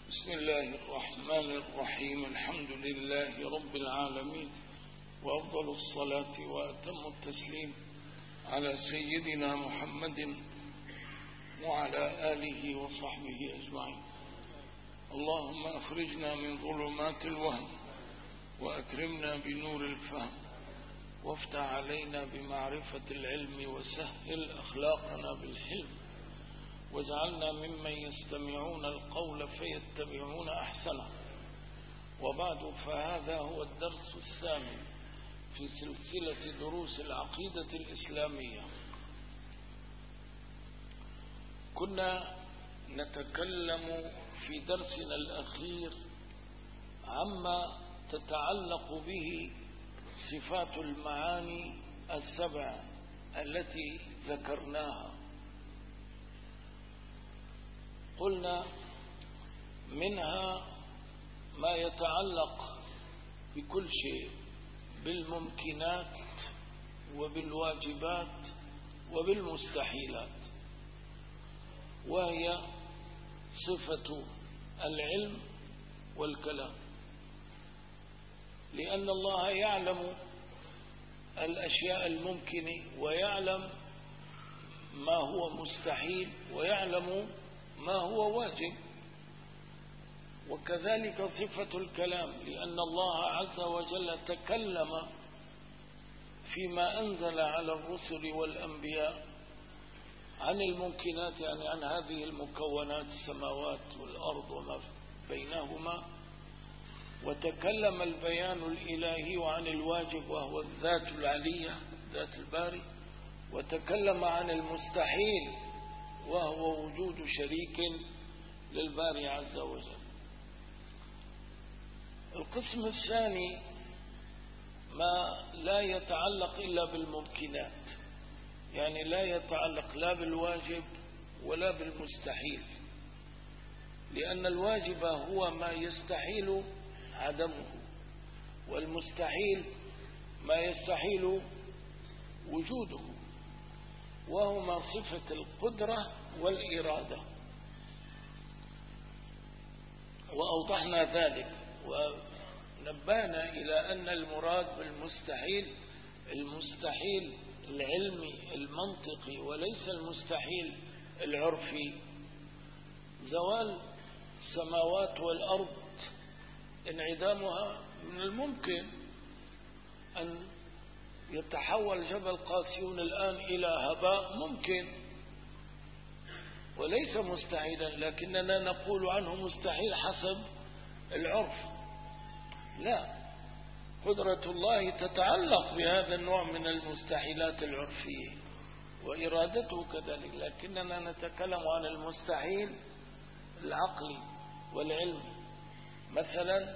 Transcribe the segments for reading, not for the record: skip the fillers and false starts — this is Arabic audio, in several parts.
بسم الله الرحمن الرحيم. الحمد لله رب العالمين، وأفضل الصلاة وأتم التسليم على سيدنا محمد وعلى آله وصحبه أجمعين. اللهم أخرجنا من ظلمات الوهم وأكرمنا بنور الفهم، وافتح علينا بمعرفة العلم، وسهل أخلاقنا بالحلم، واجعلنا ممن يستمعون القول فيتبعون أحسنه. وبعد، فهذا هو الدرس الثاني في سلسلة دروس العقيدة الإسلامية. كنا نتكلم في درسنا الأخير عما تتعلق به صفات المعاني السبع التي ذكرناها. قلنا منها ما يتعلق بكل شيء، بالممكنات وبالواجبات وبالمستحيلات، وهي صفة العلم والكلام، لأن الله يعلم الأشياء الممكنة، ويعلم ما هو مستحيل، ويعلم ما هو واجب. وكذلك صفة الكلام، لأن الله عز وجل تكلم فيما أنزل على الرسل والأنبياء عن الممكنات، يعني عن هذه المكونات، السماوات والأرض وما بينهما، وتكلم البيان الإلهي عن الواجب وهو الذات العلية، ذات الباري، وتكلم عن المستحيل وهو وجود شريك للباري عز وجل. القسم الثاني ما لا يتعلق إلا بالممكنات، يعني لا يتعلق لا بالواجب ولا بالمستحيل، لأن الواجب هو ما يستحيل عدمه، والمستحيل ما يستحيل وجوده، وهما صفة القدرة والإرادة. وأوضحنا ذلك ونبهنا إلى أن المراد بالمستحيل المستحيل العلمي المنطقي، وليس المستحيل العرفي. زوال السماوات والأرض انعدامها من الممكن أن يتحول جبل قاسيون الآن إلى هباء، ممكن وليس مستحيلا، لكننا نقول عنه مستحيل حسب العرف. لا، قدرة الله تتعلق بهذا النوع من المستحيلات العرفية، وإرادته كذلك، لكننا نتكلم عن المستحيل العقلي والعلمي. مثلا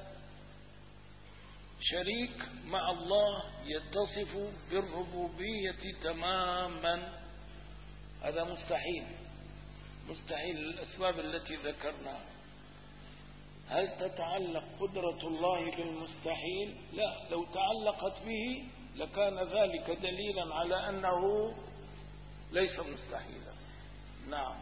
شريك مع الله يتصف بالربوبية تماما، هذا مستحيل، مستحيل للأسباب التي ذكرناها. هل تتعلق قدرة الله بالمستحيل؟ لا، لو تعلقت به لكان ذلك دليلا على أنه ليس مستحيلا. نعم.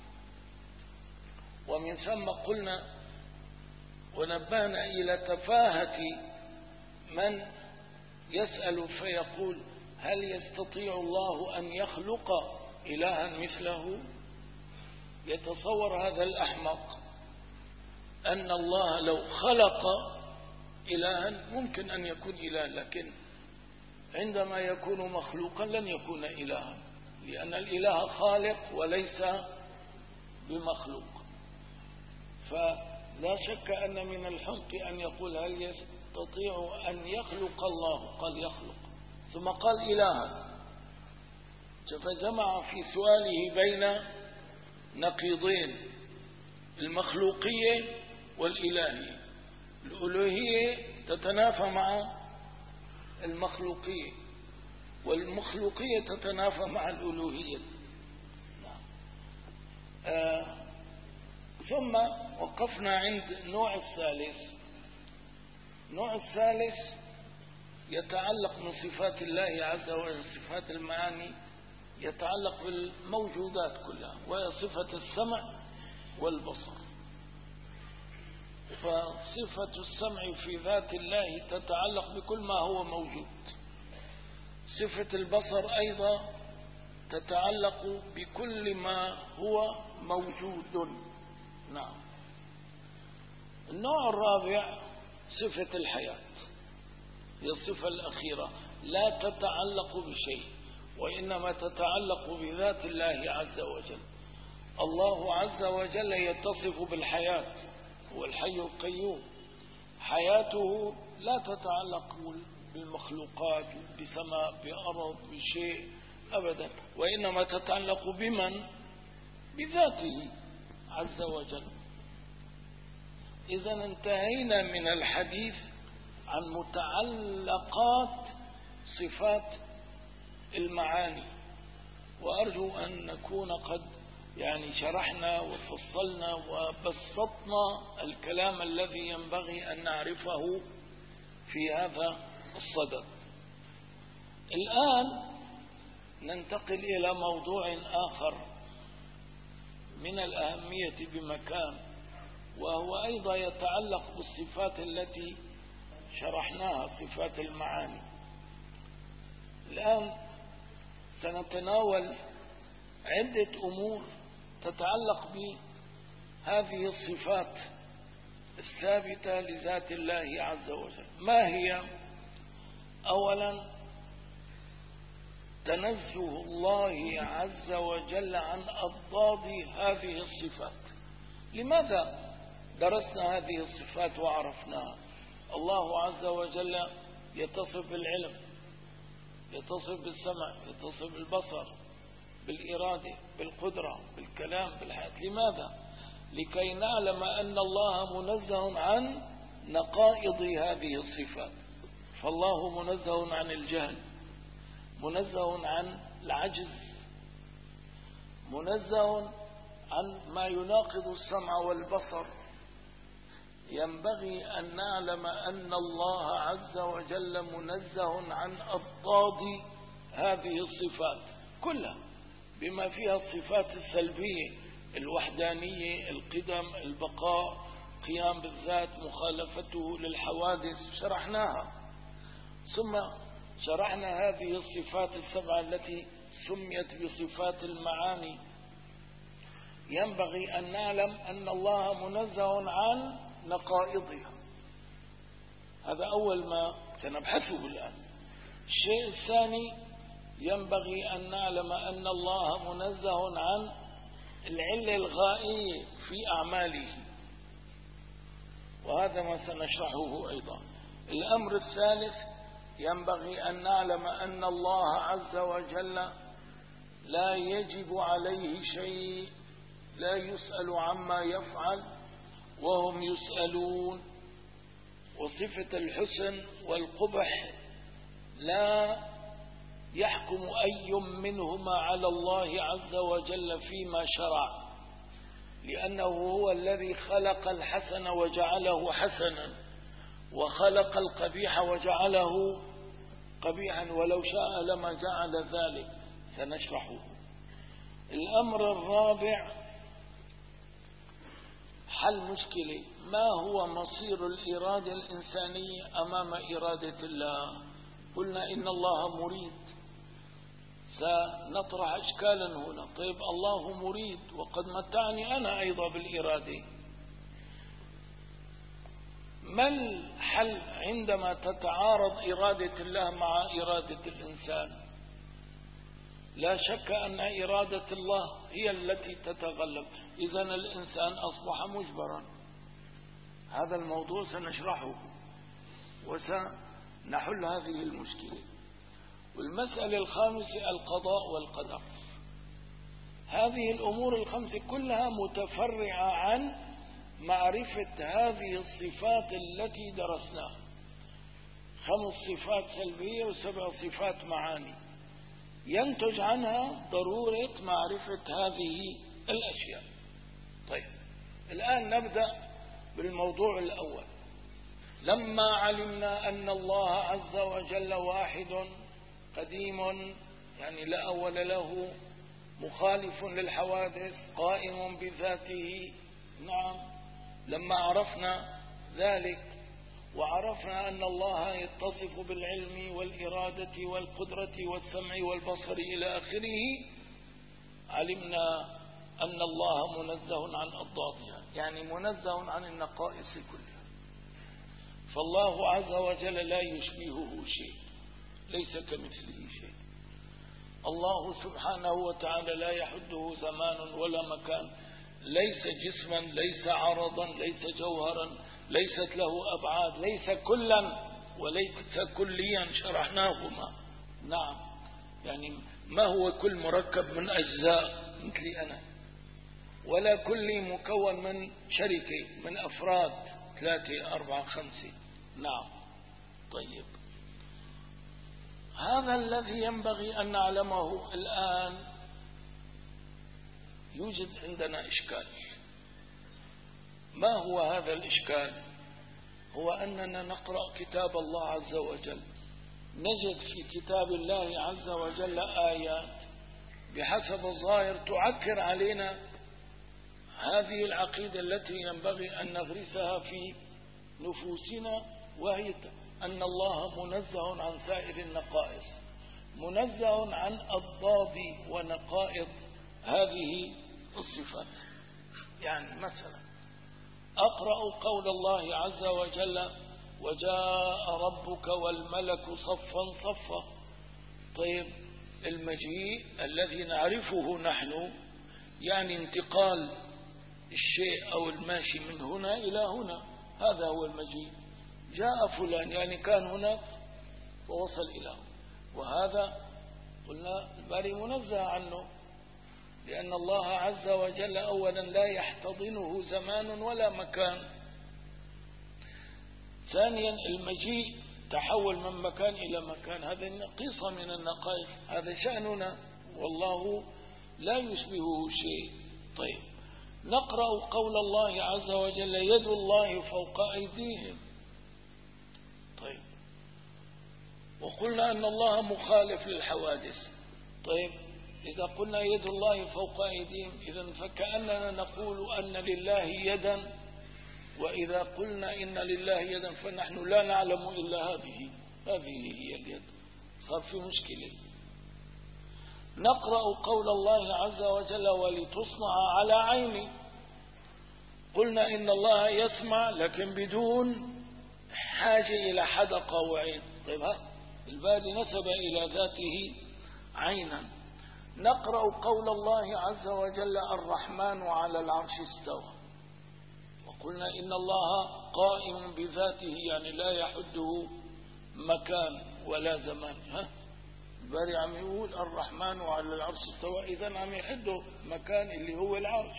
ومن ثم قلنا ونبهنا إلى تفاهة من يسأل فيقول: هل يستطيع الله أن يخلق إلها مثله؟ يتصور هذا الأحمق أن الله لو خلق إلها ممكن أن يكون إله، لكن عندما يكون مخلوقا لن يكون إلها، لأن الإله خالق وليس بمخلوق. فلا شك أن من الحمق أن يقول: هل يستطيع أن يخلق الله؟ قال يخلق ثم قال إلها، فجمع في سؤاله بين نقيضين: المخلوقية والإلهية. الألوهية تتنافى مع المخلوقية، والمخلوقية تتنافى مع الألوهية. ثم وقفنا عند النوع الثالث. النوع الثالث يتعلق من صفات الله عز وجل، صفات المعاني، يتعلق بالموجودات كلها، وهي صفة السمع والبصر. فصفة السمع في ذات الله تتعلق بكل ما هو موجود. صفة البصر أيضا تتعلق بكل ما هو موجود. نعم. النوع الرابع صفة الحياة، هي الصفة الأخيرة، لا تتعلق بشيء وإنما تتعلق بذات الله عز وجل. الله عز وجل يتصف بالحياة، هو الحي القيوم، حياته لا تتعلق بالمخلوقات، بسماء، بأرض، بشيء أبدا، وإنما تتعلق بمن؟ بذاته عز وجل. إذا انتهينا من الحديث عن متعلقات صفات المعاني، وأرجو أن نكون قد شرحنا وفصلنا وبسطنا الكلام الذي ينبغي أن نعرفه في هذا الصدد. الآن ننتقل إلى موضوع آخر من الأهمية بمكان، وهو أيضا يتعلق بالصفات التي شرحناها، صفات المعاني. الآن سنتناول عدة أمور تتعلق بهذه الصفات الثابتة لذات الله عز وجل. ما هي؟ أولا تنزه الله عز وجل عن أضداد هذه الصفات. لماذا درسنا هذه الصفات وعرفناها؟ الله عز وجل يتصف بالعلم، يتصف بالسمع، يتصف بالبصر، بالإرادة، بالقدرة، بالكلام، بالحياة. لماذا؟ لكي نعلم أن الله منزه عن نقائض هذه الصفات. فالله منزه عن الجهل، منزه عن العجز، منزه عن ما يناقض السمع والبصر. ينبغي أن نعلم أن الله عز وجل منزه عن أضداد هذه الصفات كلها، بما فيها الصفات السلبية، الوحدانية، القدم، البقاء، قيام بالذات، مخالفته للحوادث، شرحناها. ثم شرحنا هذه الصفات السبعة التي سميت بصفات المعاني. ينبغي أن نعلم أن الله منزه عن نقائضها. هذا أول ما سنبحثه الآن. الشيء الثاني، ينبغي أن نعلم أن الله منزه عن العلة الغائية في أعماله، وهذا ما سنشرحه أيضا. الأمر الثالث، ينبغي أن نعلم أن الله عز وجل لا يجب عليه شيء، لا يسأل عما يفعل وهم يسألون. وصفة الحسن والقبح لا يحكم أي منهما على الله عز وجل فيما شرع، لأنه هو الذي خلق الحسن وجعله حسنا، وخلق القبيح وجعله قبيحا، ولو شاء لما جعل ذلك، سنشرحه. الأمر الرابع، حل مشكلة ما هو مصير الإرادة الإنسانية أمام إرادة الله. قلنا إن الله مريد، سنطرح أشكالا هنا. طيب الله مريد وقد متعني أنا أيضا بالإرادة، ما الحل عندما تتعارض إرادة الله مع إرادة الإنسان؟ لا شك أن إرادة الله هي التي تتغلب، إذن الإنسان أصبح مجبرا. هذا الموضوع سنشرحه وسنحل هذه المشكلة. والمسألة الخامسة، القضاء والقدر. هذه الأمور الخمسة كلها متفرعة عن معرفة هذه الصفات التي درسناها. 5 صفات سلبية و7 صفات معاني، ينتج عنها ضرورة معرفة هذه الأشياء. طيب الآن نبدأ بالموضوع الأول. لما علمنا أن الله عز وجل واحد قديم، يعني لا أول له، مخالف للحوادث، قائم بذاته. نعم، لما عرفنا ذلك وعرفنا أن الله يتصف بالعلم والإرادة والقدرة والسمع والبصر إلى آخره، علمنا أن الله منزه عن أضدادها، يعني منزه عن النقائص كلها. فالله عز وجل لا يشبهه شيء، ليس كمثله شيء. الله سبحانه وتعالى لا يحده زمان ولا مكان، ليس جسما، ليس عرضا، ليس جوهرا، ليست له أبعاد، ليس كلا وليس كليا شرحناهما. نعم، يعني ما هو كل مركب من أجزاء مثلي أنا، ولا كل مكون من شركة من أفراد 3 4 5. نعم. طيب، هذا الذي ينبغي أن نعلمه. الآن يوجد عندنا إشكال. ما هو هذا الإشكال؟ هو أننا نقرأ كتاب الله عز وجل، نجد في كتاب الله عز وجل آيات بحسب الظاهر تعكر علينا هذه العقيدة التي ينبغي أن نغرسها في نفوسنا، وهي أن الله منزه عن سائر النقائص، منزه عن أضداد ونقائض هذه الصفات. يعني مثلا أقرأ قول الله عز وجل: وجاء ربك والملك صفا صفا. طيب، المجيء الذي نعرفه نحن يعني انتقال الشيء أو الماشي من هنا إلى هنا، هذا هو المجيء. جاء فلان يعني كان هناك ووصل إلى هنا، وهذا قلنا الباري منزه عنه، لأن الله عز وجل أولا لا يحتضنه زمان ولا مكان. ثانيا المجيء تحول من مكان إلى مكان، هذا نقيصة من النقائص، هذا شأننا، والله لا يشبهه شيء. طيب، نقرأ قول الله عز وجل: يد الله فوق أيديهم. طيب، وقلنا أن الله مخالف للحوادث. طيب، إذا قلنا يد الله فوق أيديهم، إذن فكأننا نقول أن لله يدا، وإذا قلنا إن لله يدا فنحن لا نعلم إلا هذه هي اليد، صار في مشكلة. نقرأ قول الله عز وجل: ولتصنع على عيني. قلنا إن الله يسمع لكن بدون حاجة إلى حدقة وعين. طيب، الباري نسب إلى ذاته عينا. نقرأ قول الله عز وجل: الرحمن على العرش استوى. وقلنا إن الله قائم بذاته، يعني لا يحده مكان ولا زمان. الباري عم يقول الرحمن على العرش استوى، إذن عم يحده مكان اللي هو العرش.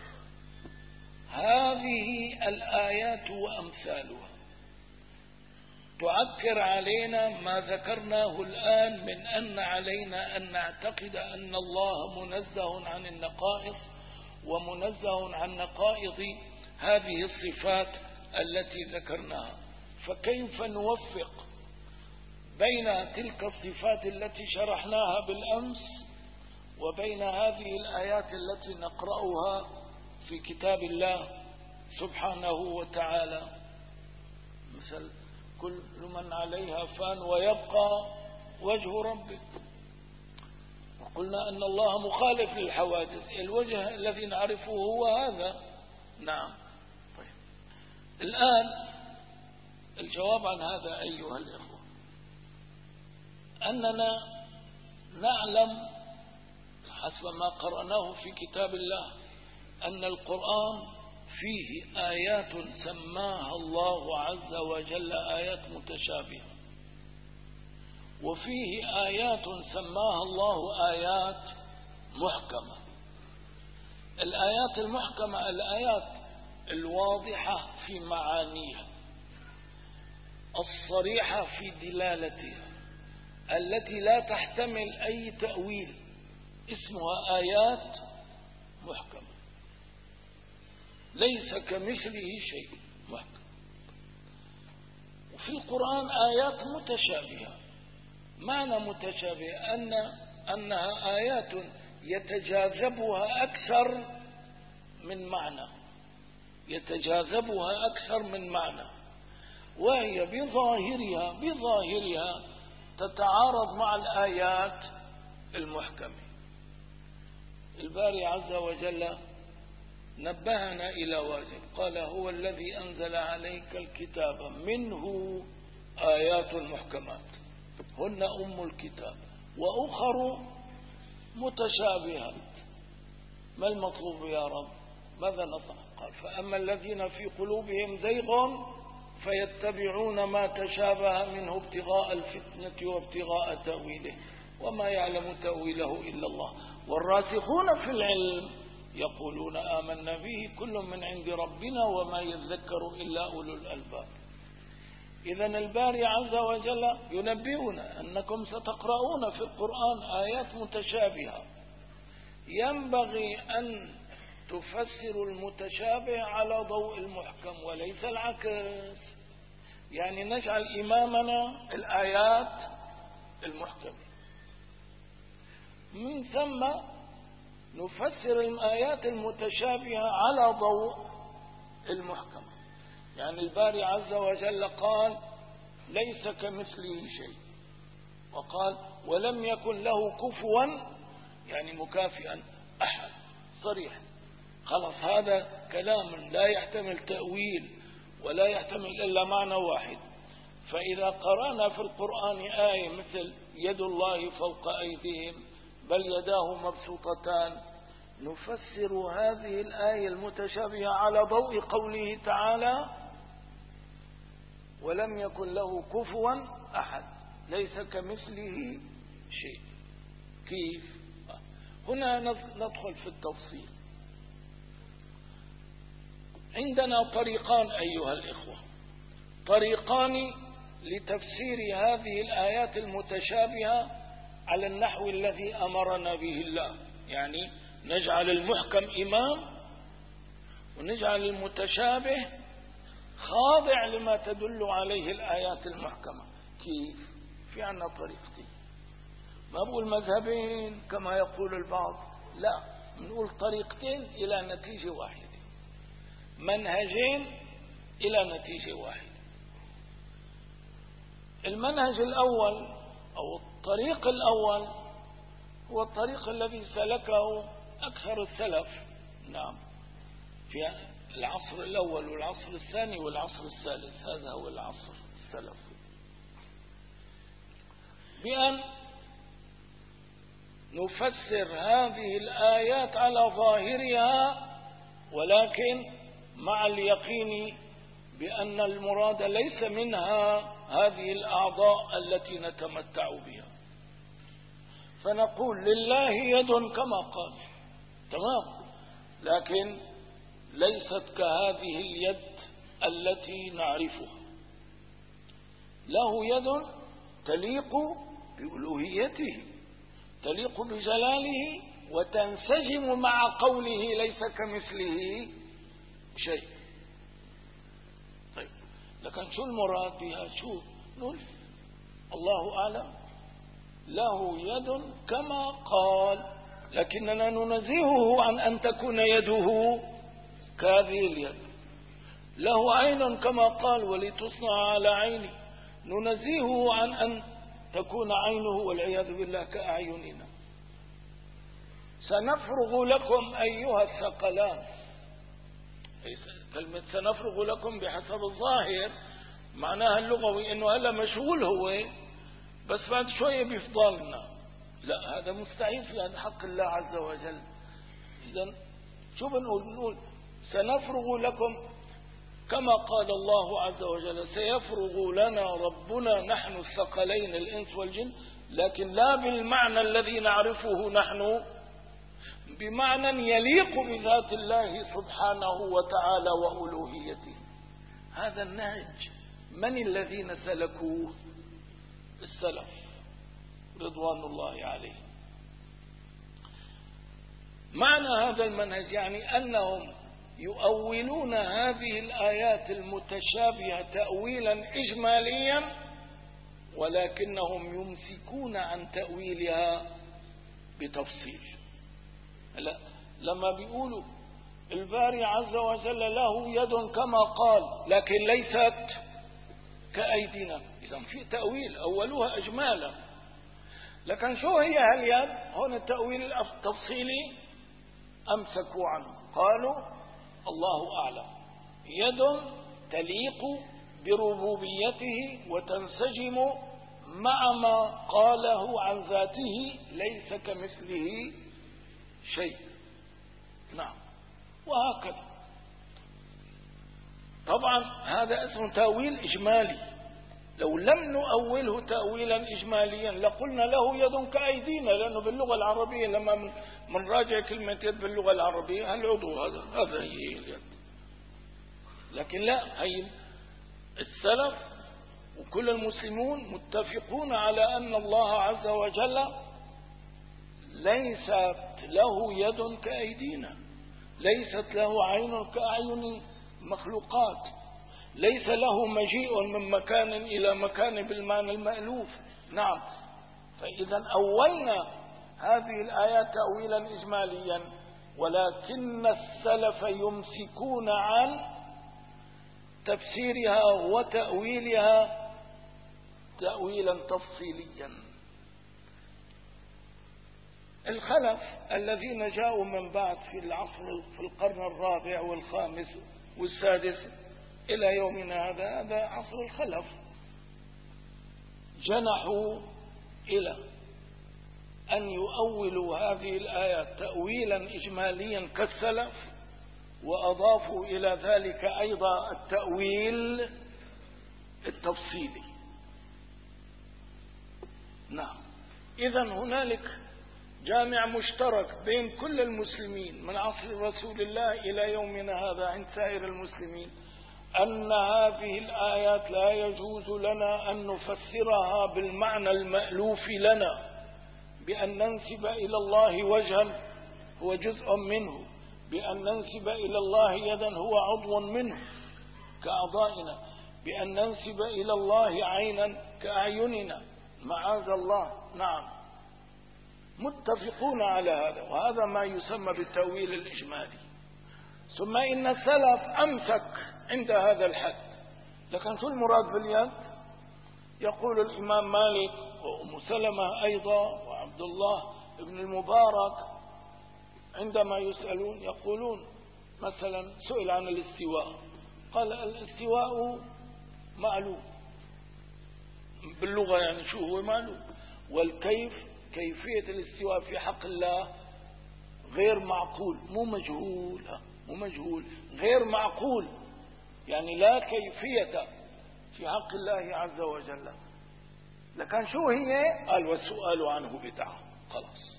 هذه الآيات وأمثالها تعكر علينا ما ذكرناه الآن من أن علينا أن نعتقد أن الله منزه عن النقائص ومنزه عن نقائض هذه الصفات التي ذكرناها. فكيف نوفق بين تلك الصفات التي شرحناها بالأمس وبين هذه الآيات التي نقرأها في كتاب الله سبحانه وتعالى؟ مثل: كل من عليها فان ويبقى وجه ربك. وقلنا أن الله مخالف للحوادث، الوجه الذي نعرفه هو هذا. نعم. طيب، الآن الجواب عن هذا أيها الإخوة، أننا نعلم حسب ما قرأناه في كتاب الله أن القرآن فيه آيات سماها الله عز وجل آيات متشابهة، وفيه آيات سماها الله آيات محكمة. الآيات المحكمة الآيات الواضحة في معانيها، الصريحة في دلالتها، التي لا تحتمل أي تأويل، اسمها آيات محكمة، ليس كمثله شيء، محكم. وفي القرآن آيات متشابهة. معنى متشابهة أنها آيات يتجاذبها أكثر من معنى، يتجاذبها أكثر من معنى، وهي بظاهرها تتعارض مع الآيات المحكمة. الباري عز وجل نبهنا إلى واجب، قال هو الذي أنزل عليك الكتاب منه آيات محكمات هن أم الكتاب وأخر متشابهات. ما المطلوب يا رب؟ ماذا نطلع؟ قال فأما الذين في قلوبهم زيغ فيتبعون ما تشابه منه ابتغاء الفتنة وابتغاء تأويله وما يعلم تأويله إلا الله والراسخون في العلم يقولون آمنا به كل من عند ربنا وما يذكر إلا أولو الألباب. إذن الباري عز وجل ينبئنا أنكم ستقرؤون في القرآن آيات متشابهة، ينبغي أن تفسروا المتشابه على ضوء المحكم وليس العكس، يعني نجعل إمامنا الآيات المحكمة، من ثم نفسر الآيات المتشابهة على ضوء المحكم. يعني الباري عز وجل قال ليس كمثله شيء، وقال ولم يكن له كفوا يعني مكافئا أحد، صريح. خلاص هذا كلام لا يحتمل تأويل ولا يحتمل إلا معنى واحد. فإذا قرأنا في القرآن آية مثل يد الله فوق أيديهم بل يداه مبسوطتان، نفسر هذه الآية المتشابهة على ضوء قوله تعالى ولم يكن له كفوا أحد ليس كمثله شيء. كيف؟ هنا ندخل في التفصيل. عندنا طريقان أيها الإخوة، طريقان لتفسير هذه الآيات المتشابهة على النحو الذي أمرنا به الله، يعني نجعل المحكم إمام ونجعل المتشابه خاضع لما تدل عليه الآيات المحكمة. كيف؟ في عنا طريقتين، ما بقول مذهبين كما يقول البعض، لا، نقول طريقتين إلى نتيجة واحدة، منهجين إلى نتيجة واحدة. المنهج الأول أو الطريق الأول هو الطريق الذي سلكه أكثر السلف، نعم، في العصر الأول والعصر الثاني والعصر الثالث، هذا هو العصر السلفي، بأن نفسر هذه الآيات على ظاهرها ولكن مع اليقين بأن المراد ليس منها هذه الأعضاء التي نتمتع بها. فنقول لله يد كما قال، تمام، لكن ليست كهذه اليد التي نعرفها. له يد تليق بألوهيته، تليق بجلاله، وتنسجم مع قوله ليس كمثله شيء. طيب، لكن شو المراد بها؟ شو نقول؟ الله أعلم. له يد كما قال، لكننا ننزهه عن أن تكون يده كهذه اليد. له عين كما قال ولتصنع على عيني، ننزهه عن أن تكون عينه والعياذ بالله كأعيننا. سنفرغ لكم أيها الثقلان، كلمة سنفرغ لكم بحسب الظاهر معناها اللغوي انه هلا مشغول هو، بس بعد شوية بيفضلنا. لا، هذا مستحيل في حق الله عز وجل. إذن شو بنقول؟ سنفرغ لكم كما قال الله عز وجل سيفرغ لنا ربنا نحن الثقلين الإنس والجن، لكن لا بالمعنى الذي نعرفه نحن، بمعنى يليق بذات الله سبحانه وتعالى وألوهيته. هذا النهج من الذين سلكوه؟ السلف رضوان الله عليهم. معنى هذا المنهج يعني أنهم يؤولون هذه الآيات المتشابهة تأويلا إجماليا، ولكنهم يمسكون عن تأويلها بتفصيل. لما بيقولوا الباري عز وجل له يد كما قال، لكن ليست كأيدينا. إذا في تأويل أولها إجمالا، لكن شو هي هاليد؟ هون التأويل التفصيلي أمسكوا عنه، قالوا الله أعلم، يد تليق بربوبيته وتنسجم مع ما قاله عن ذاته ليس كمثله شيء. نعم، وهكذا. طبعا هذا اسمه تأويل إجمالي، لو لم نؤوله تأويلا إجماليا لقلنا له يد كأيدينا، لأنه باللغة العربية لما منراجع كلمة يد باللغة العربية العضو هذا هي اليد. لكن لا، هي السلف وكل المسلمون متفقون على أن الله عز وجل ليست له يد كأيدينا، ليست له عين كأعين مخلوقات، ليس له مجيء من مكان إلى مكان بالمعنى المألوف. نعم، فإذا أولنا هذه الآيات تأويلا إجماليا، ولكن السلف يمسكون عن تفسيرها وتأويلها تأويلا تفصيليا. الخلف الذين جاءوا من بعد في العصر في القرن الرابع والخامس والسادس إلى يومنا هذا عصر الخلف، جنحوا إلى أن يؤولوا هذه الآيات تأويلا إجماليا كالسلف، وأضافوا إلى ذلك أيضا التأويل التفصيلي. نعم، إذن هنالك جامع مشترك بين كل المسلمين من عصر رسول الله إلى يومنا هذا عند سائر المسلمين، أن هذه الآيات لا يجوز لنا أن نفسرها بالمعنى المألوف لنا، بأن ننسب إلى الله وجها هو جزء منه، بأن ننسب إلى الله يدا هو عضو منه كأعضائنا، بأن ننسب إلى الله عينا كأعيننا، معاذ الله. نعم، متفقون على هذا، وهذا ما يسمى بالتأويل الإجمالي. ثم إن السلف أمسك عند هذا الحد. لكن شو المراد باليد؟ يقول الإمام مالك وأم سلمة أيضا وعبد الله بن المبارك عندما يسألون يقولون مثلا سئل عن الاستواء، قال الاستواء معلوم باللغة، يعني شو هو معلوم، والكيف كيفية الاستواء في حق الله غير معقول، مو مجهول غير معقول، يعني لا كيفية في حق الله عز وجل. لكن شو هي؟ قال والسؤال عنه بدعة. خلاص،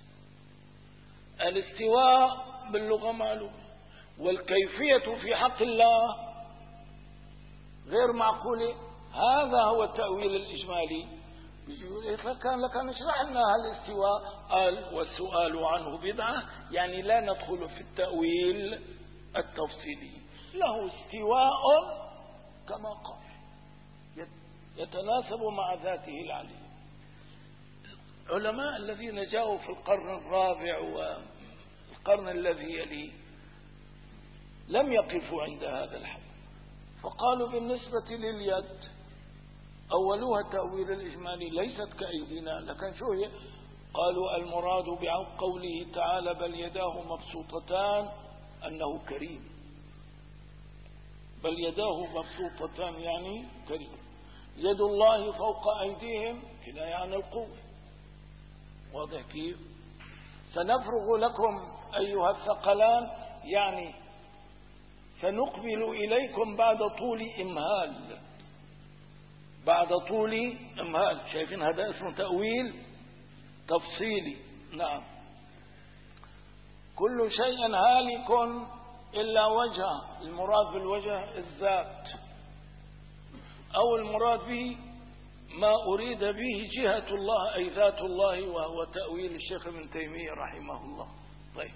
الاستواء باللغة معلوم، والكيفية في حق الله غير معقولة. هذا هو التأويل الإجمالي. لكن اشرح لنا الاستواء، قال والسؤال عنه بدعة، يعني لا ندخل في التأويل التفصيلي، له استواء كما قال يتناسب مع ذاته العلي. العلماء الذين جاءوا في القرن الرابع والقرن الذي يليه لم يقفوا عند هذا الحد، فقالوا بالنسبة لليد أولوها التأويل الإجمالي ليست كأيدينا. لكن شو هي؟ قالوا المراد بقوله تعالى بل يداه مبسوطتان أنه كريم، بل يداه مبسوطتان يعني كريم. يد الله فوق أيديهم كده يعني القوة. واضح كيف؟ سنفرغ لكم أيها الثقلان، يعني سنقبل إليكم بعد طول إمهال، بعد طول إمهال. شايفين هذا اسمه تأويل تفصيلي. نعم، كل شيء هالك إلا وجهه، المراد بالوجه الذات، أو المراد به ما أريد به جهة الله أي ذات الله، وهو تأويل الشيخ ابن تيمية رحمه الله. طيب،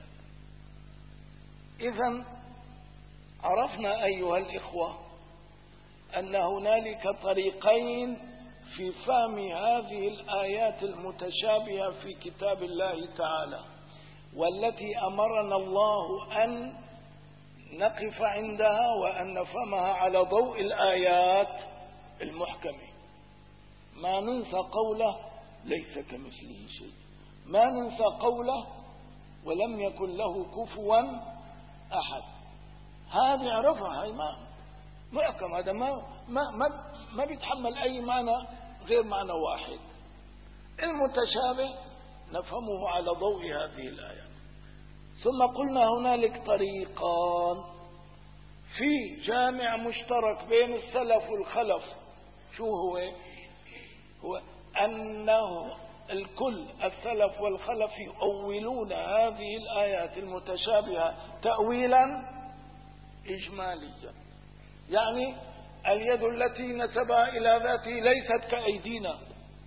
إذن عرفنا أيها الإخوة أن هنالك طريقين في فهم هذه الآيات المتشابهة في كتاب الله تعالى، والتي أمرنا الله أن نقف عندها وأن نفهمها على ضوء الآيات المحكمة. ما ننسى قوله ليس كمثله شيء، ما ننسى قوله ولم يكن له كفوا أحد. هذه عرفها، هاي ما محكم، هذا ما بيتحمل أي معنى غير معنى واحد. المتشابه نفهمه على ضوء هذه الآيات. ثم قلنا هنالك طريقان في جامع مشترك بين السلف والخلف. شو هو أنه الكل السلف والخلف يؤولون هذه الآيات المتشابهة تأويلا إجماليا، يعني اليد التي نسبها إلى ذاته ليست كأيدينا،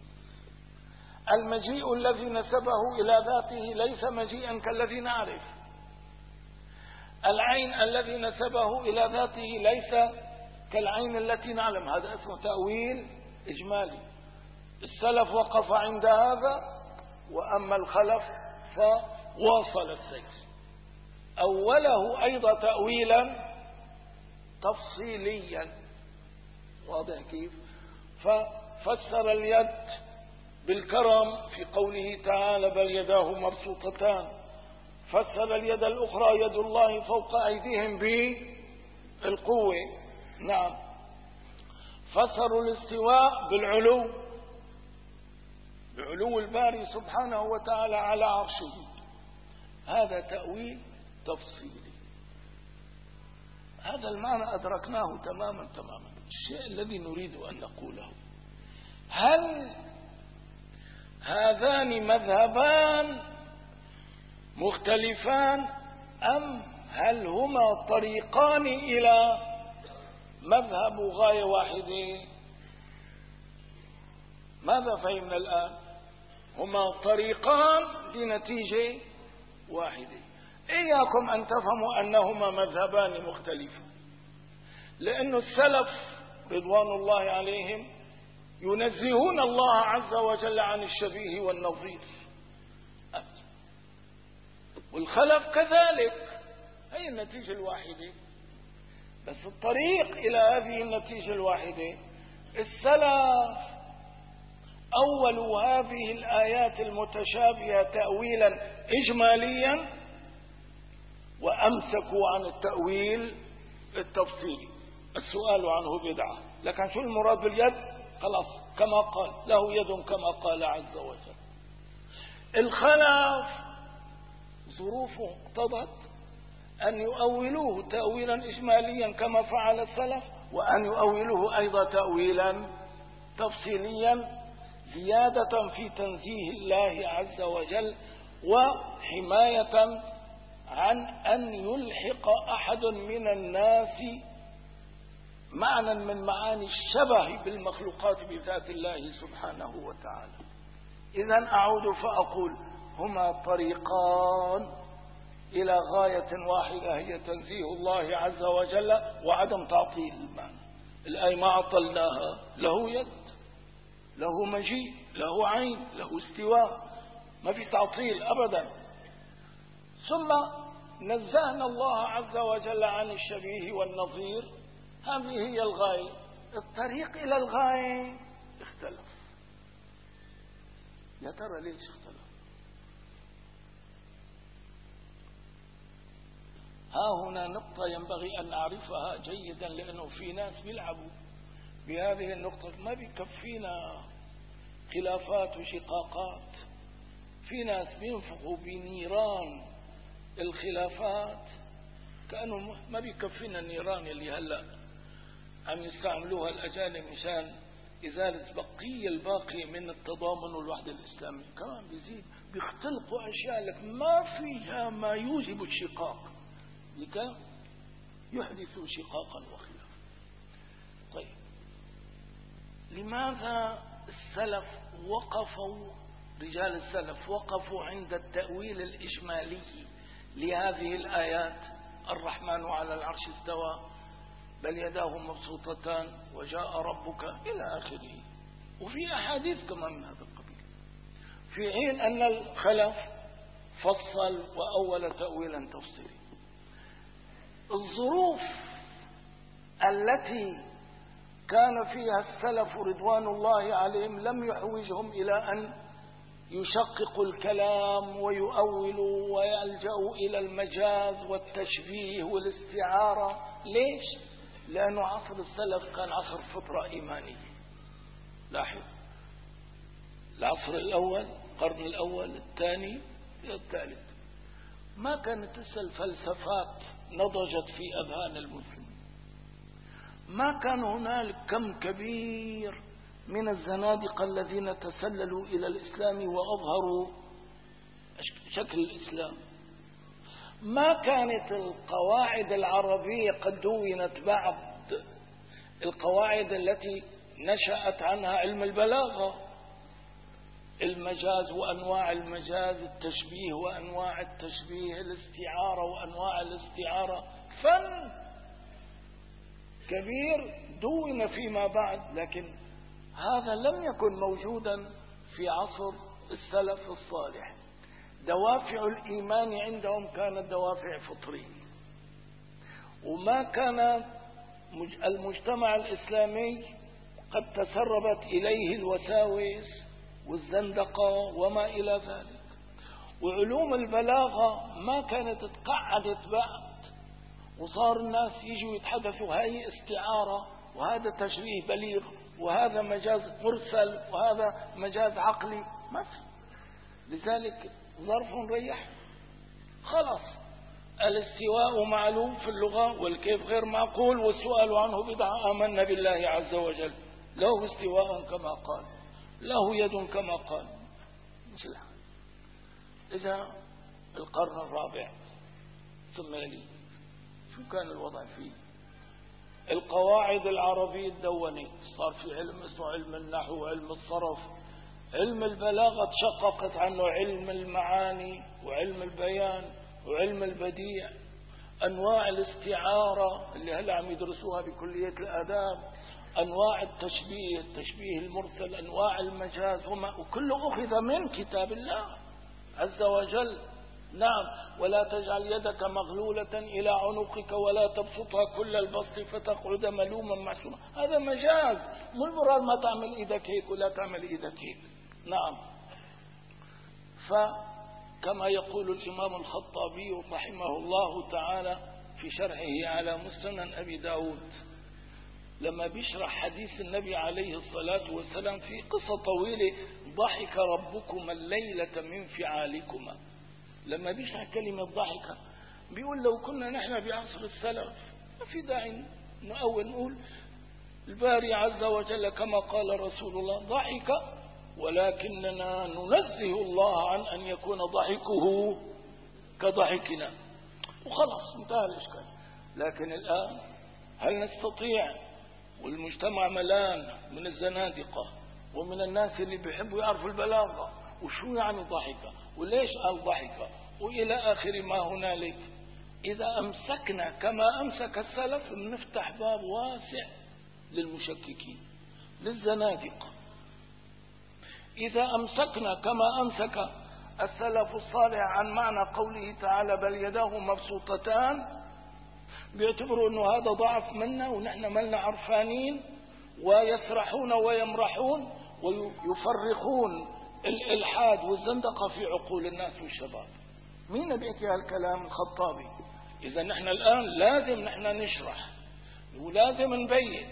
المجيء الذي نسبه إلى ذاته ليس مجيئا كالذي نعرف، العين الذي نسبه إلى ذاته ليس كالعين التي نعلم. هذا اسمه تأويل إجمالي. السلف وقف عند هذا، وأما الخلف فواصل السير، أوله أيضا تأويلا تفصيليا. واضح كيف؟ ففسر اليد بالكرم في قوله تعالى بل يداه مبسوطتان، فسر اليد الأخرى يد الله فوق أيديهم بالقوة. نعم. فسروا الاستواء بالعلو، بعلو الباري سبحانه وتعالى على عرشه. هذا تأويل تفصيلي. هذا المعنى أدركناه تماما. الشيء الذي نريد أن نقوله، هل هذان مذهبان مختلفان أم هل هما طريقان إلى مذهب غاية واحدة؟ ماذا فهمنا الآن؟ هما طريقان لنتيجة واحدة. إياكم أن تفهموا أنهما مذهبان مختلفان، لأن السلف رضوان الله عليهم ينزهون الله عز وجل عن الشبيه والنظير، والخلف كذلك. هي النتيجة الواحدة، بس الطريق إلى هذه النتيجة الواحدة. السلف أولوا هذه الآيات المتشابهة تأويلا إجماليا، وأمسكوا عن التأويل التفصيلي. السؤال عنه بدعة، لكن شو المراد باليد؟ خلاص كما قال له يد كما قال عز وجل. الخلف ظروفه اقتضت أن يؤولوه تأويلا إجماليا كما فعل السلف، وأن يؤولوه أيضا تأويلا تفصيليا، زيادة في تنزيه الله عز وجل وحماية عن أن يلحق أحد من الناس معنى من معاني الشبه بالمخلوقات بذات الله سبحانه وتعالى. إذن أعود فأقول هما طريقان إلى غاية واحدة، هي تنزيه الله عز وجل وعدم تعطيل المعنى. الآية ما عطلناها، له يد، له مجيء، له عين، له استواء، ما في تعطيل أبدا. ثم نزهنا الله عز وجل عن الشبيه والنظير. هذه هي الغاية. الطريق إلى الغاية اختلف. يا ترى ليش اختلف؟ ها هنا نقطة ينبغي أن نعرفها جيدا، لأنه في ناس بيلعبوا بهذه النقطة. ما بيكفينا خلافات وشقاقات، في ناس بينفقوا بنيران الخلافات، كأنه ما بيكفينا النيران اللي هلأ عم يستعملوها الأجانب مشان إزالة بقية الباقي من التضامن والوحدة الإسلامية. كمان بيزيد بيختلقوا أشياء لك ما فيها ما يوجب الشقاق، لكي يحدثوا شقاقا وخلافا. طيب، لماذا السلف وقفوا، رجال السلف وقفوا عند التأويل الإجمالي لهذه الآيات؟ الرحمن على العرش استوى، بل يداه مبسوطتان، وجاء ربك إلى آخره، وفي أحاديث كمان من هذا القبيل، في حين أن الخلف فصل وأول تأويلا تفصيلي. الظروف التي كان فيها السلف رضوان الله عليهم لم يحوجهم إلى أن يشققوا الكلام ويؤولوا ويلجأوا إلى المجاز والتشبيه والاستعارة. ليش؟ لأنه عصر السلف كان عصر فطرة إيمانية. لاحظ، العصر الأول، القرن الأول، الثاني، الثالث، ما كانت الفلسفات نضجت في أذهان المسلمين، ما كان هنالك كم كبير من الزنادقة الذين تسللوا إلى الإسلام وأظهروا شكل الإسلام، ما كانت القواعد العربية قد دونت بعض القواعد التي نشأت عنها علم البلاغة، المجاز وأنواع المجاز، التشبيه وأنواع التشبيه، الاستعارة وأنواع الاستعارة، فن كبير دون فيما بعد. لكن هذا لم يكن موجودا في عصر السلف الصالح. دوافع الإيمان عندهم كانت دوافع فطرية، وما كان المجتمع الإسلامي قد تسربت إليه الوساوس والزندقة وما إلى ذلك. وعلوم البلاغة ما كانت اتقعدت بعد وصار الناس يجوا يتحدثوا هاي استعارة وهذا تشبيه بليغ وهذا مجاز مرسل وهذا مجاز عقلي، ما في. لذلك ظرف ريح، خلاص الاستواء معلوم في اللغة والكيف غير معقول، والسؤال عنه بدعة. آمنا بالله عز وجل، له استواء كما قال، له يد كما قال، مثل هذا. إذا القرن الرابع ثم يلي شو كان الوضع فيه؟ القواعد العربية تدونت، صار في علم اسمه علم النحو وعلم الصرف. علم البلاغة تشققت عنه علم المعاني وعلم البيان وعلم البديع، أنواع الاستعارة اللي هلا عم يدرسوها بكلية الآداب، أنواع التشبيه، التشبيه المرسل، أنواع المجاز، وكله أخذ من كتاب الله عز وجل. نعم، ولا تجعل يدك مغلولة إلى عنقك ولا تبسطها كل البسط فتقعد ملوما محسوما. هذا مجاز، مو المراد ما تعمل إيدك هيك ولا تعمل إيدك هيك. نعم. فكما يقول الإمام الخطابي رحمه الله تعالى في شرحه على مسنن أبي داود لما بيشرح حديث النبي عليه الصلاة والسلام في قصة طويلة، ضحك ربكما الليلة من فعالكما، لما بيشرح كلمة ضحكة بيقول لو كنا نحن بعصر السلف ما في داعي نقول الباري عز وجل كما قال رسول الله ضحك، ولكننا ننزه الله عن أن يكون ضحكه كضحكنا، وخلاص انتهى الإشكال. لكن الآن هل نستطيع، والمجتمع ملان من الزنادقة ومن الناس اللي بيحبوا يعرفوا البلاغة وشو يعني ضحكة وليش قال ضحكة وإلى آخر ما هنالك، إذا أمسكنا كما أمسك السلف نفتح باب واسع للمشككين للزنادقة. إذا أمسكنا كما أمسك السلف الصالح عن معنى قوله تعالى بل يداه مبسوطتان، بيعتبروا أنه هذا ضعف منا ونحن ملنا عرفانين، ويسرحون ويمرحون ويفرخون الإلحاد والزندقة في عقول الناس والشباب. مين بيحكي هالكلام؟ الخطابي. إذا نحن الآن لازم نحن نشرح ولازم نبين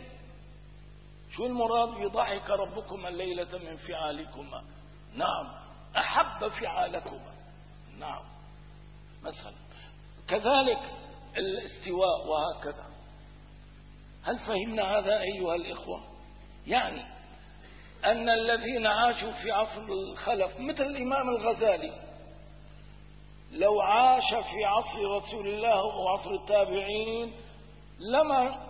شو المراد بضحك ربكما الليلة من فعالكما. نعم، أحب فعالكما. نعم، مثلا كذلك الاستواء وهكذا. هل فهمنا هذا أيها الإخوة؟ يعني أن الذين عاشوا في عصر الخلف مثل الإمام الغزالي لو عاش في عصر رسول الله وعصر التابعين لما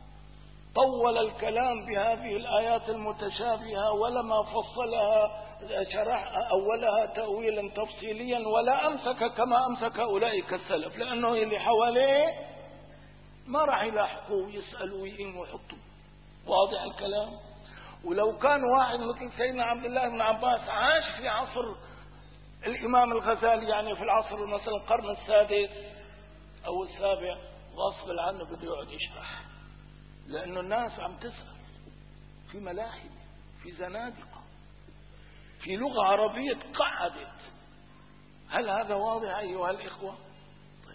طول الكلام بهذه الآيات المتشابهة ولما فصلها شرح أولها تأويلا تفصيليا ولا أمسك كما أمسك أولئك السلف، لأنه اللي حواليه ما راح يلاحقوا ويسألوا ويقيموا ويحطوا. واضح الكلام؟ ولو كان واحد مثل سيدنا عبد الله بن عباس عاش في عصر الإمام الغزالي، يعني في العصر مثلا القرن السادس أو السابع، غصب عنه بده يقعد يشرح، لأنه الناس عم تسأل في ملاحد، في زنادقة، في لغة عربية تقعدت. هل هذا واضح أيها الإخوة؟ طيب.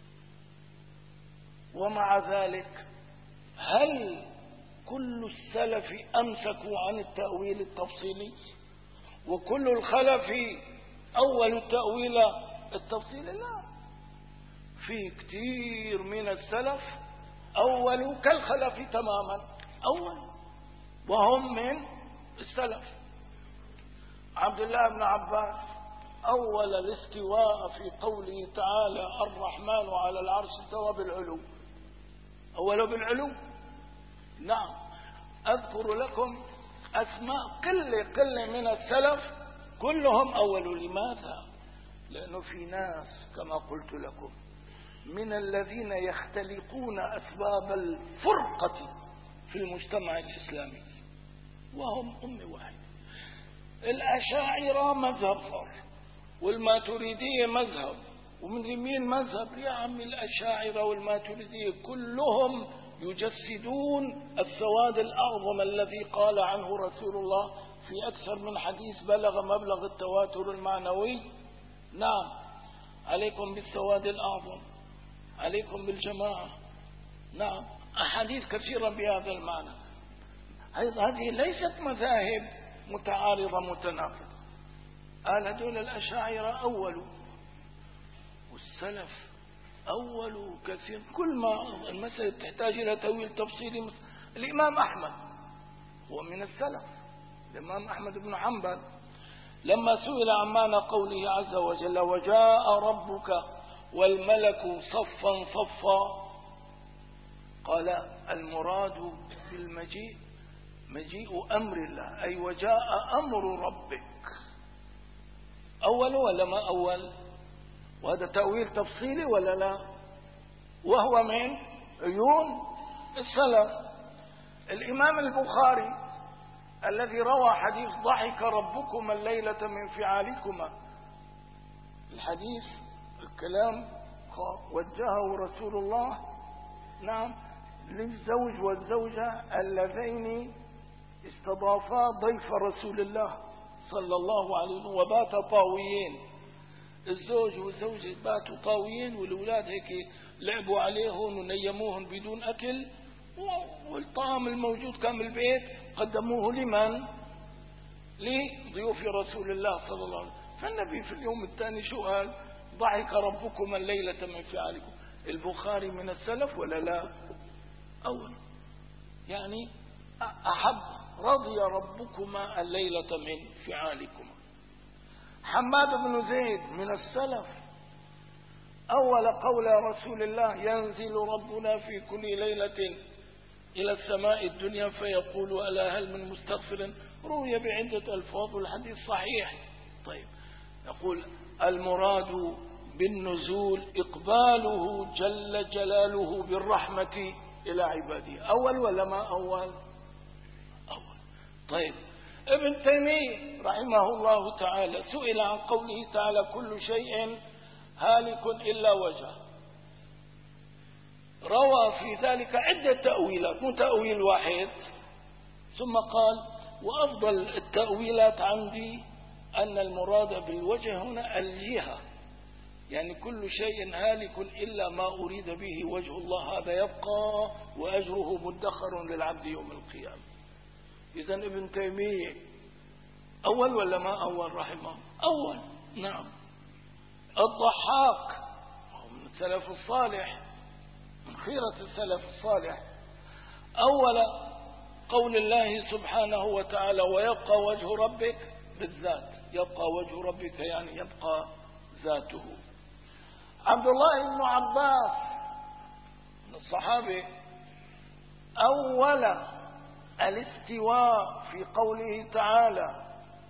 ومع ذلك هل كل السلف أمسكوا عن التأويل التفصيلي وكل الخلف أول التأويل التفصيلي؟ لا، في كثير من السلف أول كالخلف تماما، أول وهم من السلف. عبد الله بن عباس أول الاستواء في قوله تعالى الرحمن على العرش استوى بالعلو، أول بالعلو. نعم، أذكر لكم أسماء قلة من السلف كلهم أول. لماذا؟ لأنه في ناس كما قلت لكم من الذين يختلقون أسباب الفرقة في المجتمع الإسلامي وهم أم واحد. الأشاعرة مذهب صار، والماتريدية مذهب، ومن يمين مذهب. يا عم الأشاعرة والماتريدية كلهم يجسدون السواد الأعظم الذي قال عنه رسول الله في أكثر من حديث بلغ مبلغ التواتر المعنوي. نعم، عليكم بالسواد الأعظم، عليكم بالجماعة. نعم، أحاديث كثيرة بهذا المعنى. هذه ليست مذاهب متعارضة متناقضة. هذول الأشاعرة أول، والسلف أول كثير. كل ما المسألة تحتاج إلى تأويل تفصيلي. الإمام أحمد هو من السلف. الإمام أحمد بن حنبل لما سئل عن معنى قوله عز وجل وجاء ربك والملك صفا صفا، قال المراد بالمجيء مجيء أمر الله، أي وجاء أمر ربك. أول ولا ما أول؟ وهذا تأويل تفصيلي ولا لا؟ وهو من عيون السلف. الإمام البخاري الذي روى حديث ضحك ربكما الليلة من فعالكما، الحديث الكلام وجهه رسول الله نعم للزوج والزوجة اللذين استضافا ضيف رسول الله صلى الله عليه وسلم وبات طاويين. الزوج والزوجة باتوا طاويين، والأولاد هيك لعبوا عليهم ونيموهم بدون أكل، والطعام الموجود كان بالبيت قدموه لمن؟ لضيوف رسول الله صلى الله عليه وسلم. فالنبي في اليوم الثاني شو قال؟ ضحك ربكم الليلة من فعالكم. البخاري من السلف ولا لا؟ أول يعني أحب رضي ربكما الليلة من فعالكما. حماد بن زيد من السلف أول قول رسول الله ينزل ربنا في كل ليلة إلى السماء الدنيا فيقول ألا هل من مستغفر؟ روي بعدة ألفاظ والحديث صحيح. طيب، يقول المراد بالنزول إقباله جل جلاله بالرحمة إلى عباده. أول ولا ما أول؟ أول. طيب، ابن تيمية رحمه الله تعالى سئل عن قوله تعالى كل شيء هالك إلا وجهه، روى في ذلك عدة تأويلات مو تأويل واحد، ثم قال وأفضل التأويلات عندي أن المراد بالوجه هنا الجهة، يعني كل شيء هالك إلا ما أريد به وجه الله، هذا يبقى وأجره مدخر للعبد يوم القيامة. إذن ابن تيمية أول ولا ما أول رحمه؟ أول. نعم. الضحاك من السلف الصالح، من خيرة السلف الصالح، أول قول الله سبحانه وتعالى ويبقى وجه ربك بالذات، يبقى وجه ربك يعني يبقى ذاته. عبد الله بن عباس من الصحابة أول الاستواء في قوله تعالى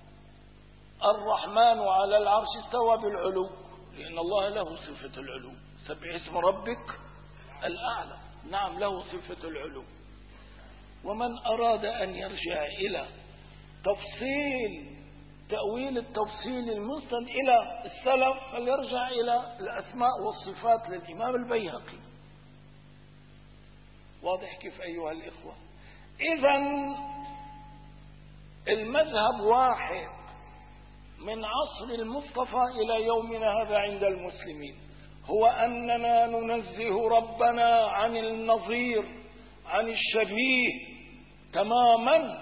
الرحمن على العرش استوى بالعلو، لأن الله له صفة العلو، سبح اسم ربك الأعلى. نعم، له صفة العلو. ومن أراد أن يرجع إلى تفصيل تأويل التفصيل المستند إلى السلف فليرجع إلى الأسماء والصفات للإمام البيهقي. واضح كيف أيها الإخوة؟ إذن المذهب واحد من عصر المصطفى إلى يومنا هذا عند المسلمين، هو أننا ننزه ربنا عن النظير، عن الشبيه تماما،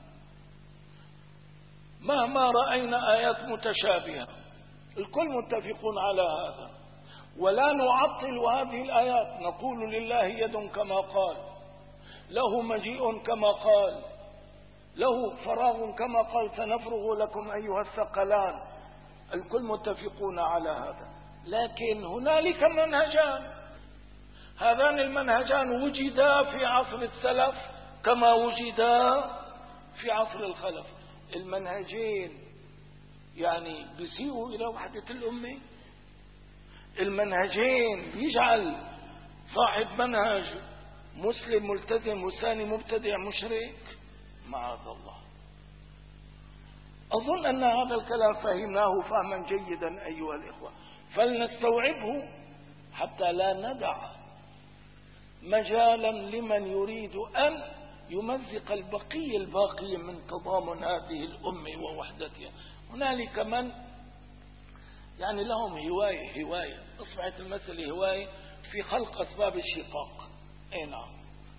مهما رأينا آيات متشابهة الكل متفقون على هذا، ولا نعطل هذه الآيات، نقول لله يد كما قال، له مجيء كما قال، له فراغ كما قال، سنفرغ لكم أيها الثقلان، الكل متفقون على هذا. لكن هنالك منهجان، هذان المنهجان وجدا في عصر السلف كما وجدا في عصر الخلف. المنهجين يعني بيسيئوا إلى وحدة الأمة، المنهجين بيجعل صاحب منهج مسلم ملتزم والثاني مبتدع مشرك، معاذ الله. أظن أن هذا الكلام فهمناه فهما جيدا أيها الإخوة، فلنستوعبه حتى لا ندع مجالا لمن يريد أن يمزق الباقي من تضامن هذه الأمة ووحدتها. هنالك من يعني لهم هواية أصبحت المسألة هواية في خلق أسباب الشقاق. أي نعم،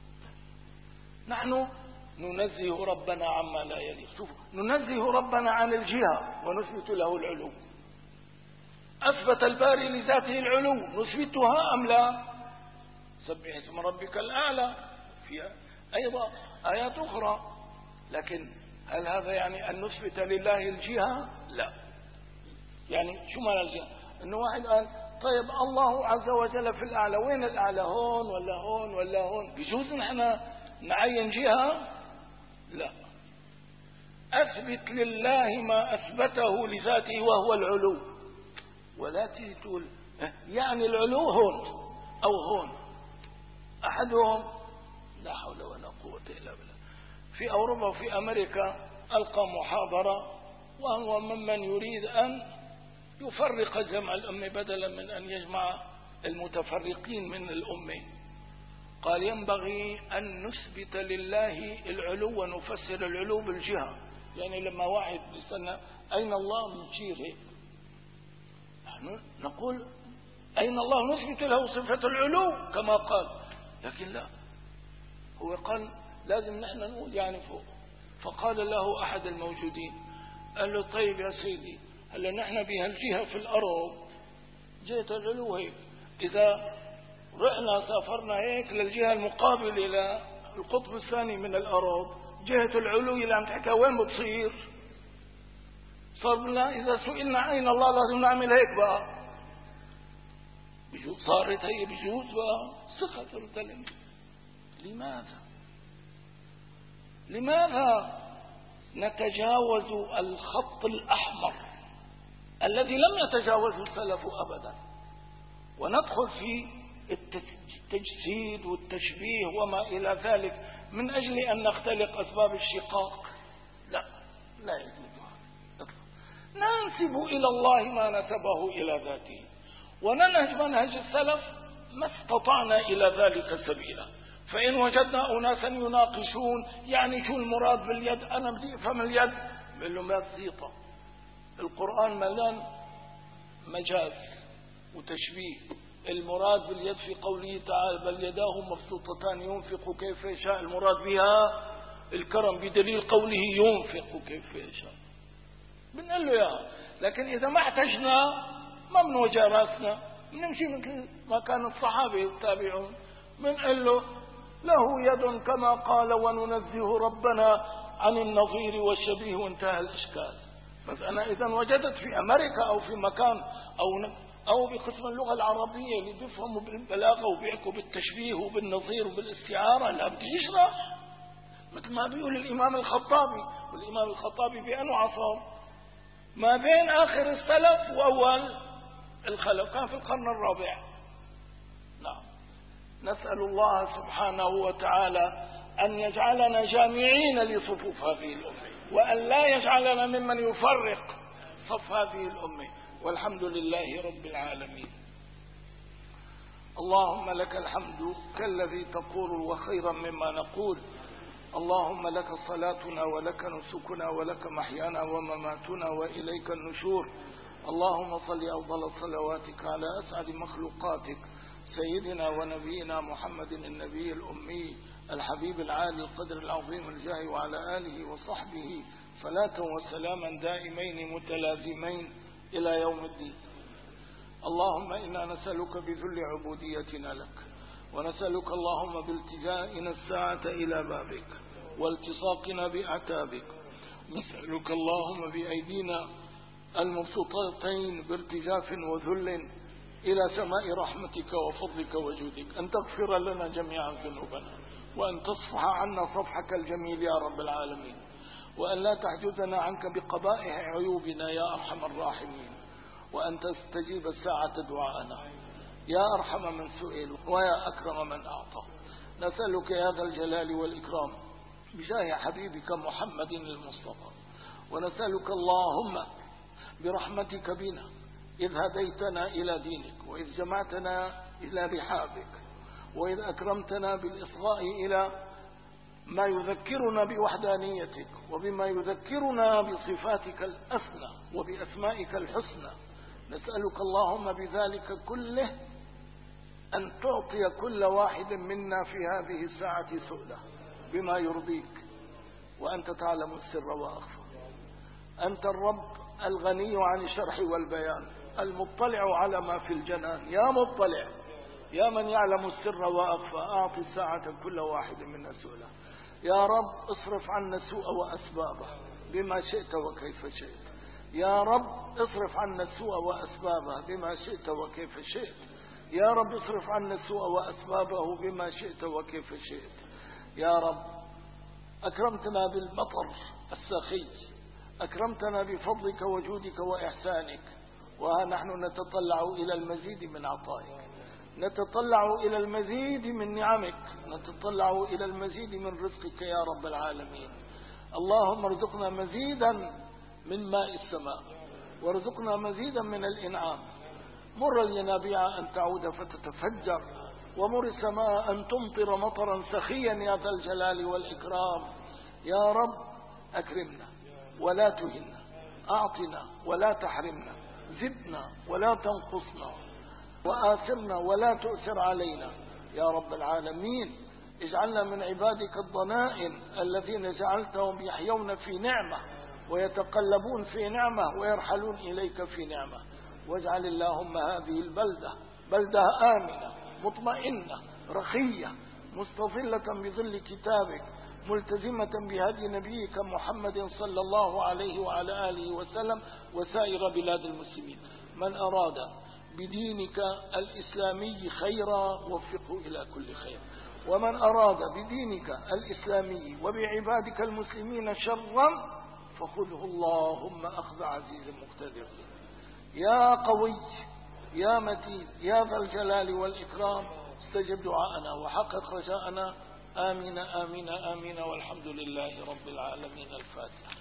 نحن ننزه ربنا عما لا يليق. شوفوا، ننزه ربنا عن الجهة ونثبت له العلو. أثبت الباري لذاته العلو، نثبتها أم لا؟ سبح اسم ربك الأعلى، فيها أيضا آيات أخرى، لكن هل هذا يعني أن نثبت لله الجهة؟ لا. يعني شو معنى الجهة؟ إنه واحد قال طيب الله عز وجل في الأعلى، وين الأعلى؟ هون ولا هون ولا هون؟ بيجوز نحن نعين جهة؟ لا، أثبت لله ما أثبته لذاته وهو العلو، ولا تيجي تقول يعني العلو هون أو هون. أحدهم لا حول ولا قوة إلا بالله في أوروبا وفي أمريكا ألقى محاضرة، وهو ممن يريد أن يفرق جمع الأمة بدلا من أن يجمع المتفرقين من الأمة. قال ينبغي أن نثبت لله العلو ونفسر العلو بالجهة. يعني لما واحد يسألنا أين الله بنشير هيك، نحن نقول أين الله، نثبت له صفة العلو كما قال، لكن لا، هو قال لازم نحن نقول يعني فوق. فقال له أحد الموجودين قال له طيب يا سيدي، هلا نحن بهالجهة في الأرض جهة العلو هيك، إذا رحنا سافرنا هيك للجهة المقابلة إلى القطب الثاني من الأرض، جهة العلو اللي عم تحكي وين بتصير؟ صرنا إذا سئلنا أين الله لازم نعمل هيك بقى، صارت هي بجوز بقى سخط الكلمة. لماذا نتجاوز الخط الأحمر الذي لم يتجاوزه السلف أبدا وندخل في التجسيد والتشبيه وما إلى ذلك من أجل أن نختلق أسباب الشقاق؟ لا يجوز هذا. ننسب إلى الله ما نسبه إلى ذاته، وننهج منهج السلف ما استطعنا إلى ذلك سبيلا. فإن وجدنا أناسا يناقشون يعني شو المراد باليد، أنا بدي أفهم اليد، بقول له ما بسيطة، القرآن ملان مجاز وتشبيه. المراد باليد في قوله تعالى بل يداه مبسوطتان ينفق كيف يشاء، المراد بها الكرم بدليل قوله ينفق كيف يشاء، بنقول له يا. لكن إذا ما احتجنا ما بنوجه راسنا، بنمشي مثل ما كان الصحابة والتابعون، بنقول له له يد كما قال وننزه ربنا عن النظير والشبيه وانتهى الإشكال. بس أنا إذا وجدت في أمريكا أو في مكان أو بقسم اللغة العربية اللي بيفهموا بالبلاغة وبيحكوا بالتشبيه وبالنظير وبالاستعارة، لا بدي يشرح مثل ما بيقول الإمام الخطابي. والإمام الخطابي بأنه عصر ما بين آخر السلف وأول الخلف، كان في القرن الرابع. نعم، نسأل الله سبحانه وتعالى أن يجعلنا جامعين لصفوف هذه الأمة، وأن لا يجعلنا ممن يفرق صف هذه الأمة، والحمد لله رب العالمين. اللهم لك الحمد كالذي تقول وخيرا مما نقول. اللهم لك صلاتنا ولك نسكنا ولك محيانا ومماتنا وإليك النشور. اللهم صل أفضل صلواتك على أسعد مخلوقاتك سيدنا ونبينا محمد النبي الأمي الحبيب العالي القدر العظيم الجاه، وعلى آله وصحبه صلاة وسلاما دائمين متلازمين إلى يوم الدين. اللهم إنا نسألك بذل عبوديتنا لك، ونسألك اللهم بالتجائنا الساعة إلى بابك والتصاقنا بأعتابك. نسألك اللهم بأيدينا المبسوطتين بارتجاف وذل إلى سماء رحمتك وفضلك وجودك أن تغفر لنا جميعا ذنوبنا، وأن تصفح عنا صفحك الجميل يا رب العالمين، وأن لا تحجزنا عنك بقبائح عيوبنا يا أرحم الراحمين، وأن تستجيب الساعة دعاءنا يا أرحم من سئل ويا أكرم من أعطى. نسألك يا ذا الجلال والإكرام بجاه حبيبك محمد المصطفى، ونسألك اللهم برحمتك بنا إذ هديتنا إلى دينك، وإذ جمعتنا إلى رحابك، وإذ أكرمتنا بالإصغاء إلى ما يذكرنا بوحدانيتك، وبما يذكرنا بصفاتك الأسنى وبأسمائك الحسنى. نسألك اللهم بذلك كله أن تعطي كل واحد منا في هذه الساعة سؤله بما يرضيك، وأنت تعلم السر وأخفى. أنت الرب الغني عن الشرح والبيان، المطلع على ما في الجنان. يا مطلع، يا من يعلم السر وأخفى، أعطي الساعة كل واحد منا سؤله. يا رب اصرف عنا السوء وأسبابه بما شئت وكيف شئت. يا رب اصرف عنا السوء وأسبابه بما شئت وكيف شئت. يا رب اصرف عنا السوء وأسبابه بما شئت وكيف شئت. يا رب أكرمتنا بالمطر السخي، أكرمتنا بفضلك وجودك وإحسانك، ونحن نتطلع إلى المزيد من عطائك، نتطلع إلى المزيد من نعمك، نتطلع إلى المزيد من رزقك يا رب العالمين. اللهم ارزقنا مزيدا من ماء السماء، وارزقنا مزيدا من الإنعام. مر الينابيع أن تعود فتتفجر، ومر السماء أن تمطر مطرا سخيا يا ذا الجلال والإكرام. يا رب أكرمنا ولا تهنا، أعطنا ولا تحرمنا، زدنا ولا تنقصنا، وآثرنا ولا تؤثر علينا يا رب العالمين. اجعلنا من عبادك الضنائن الذين جعلتهم يحيون في نعمة ويتقلبون في نعمة ويرحلون إليك في نعمة. واجعل اللهم هذه البلدة بلدة آمنة مطمئنة رخية مستظلة بظل كتابك، ملتزمة بهدي نبيك محمد صلى الله عليه وعلى آله وسلم، وسائر بلاد المسلمين. من أراد بدينك الإسلامي خيرا وفقه إلى كل خير، ومن أراد بدينك الإسلامي وبعبادك المسلمين شرا فخذه اللهم أخذ عزيز مقتدر. يا قوي يا متين يا ذا الجلال والإكرام، استجب دعاءنا وحقق رجاءنا. آمين آمين آمين، والحمد لله رب العالمين. الفاتحة.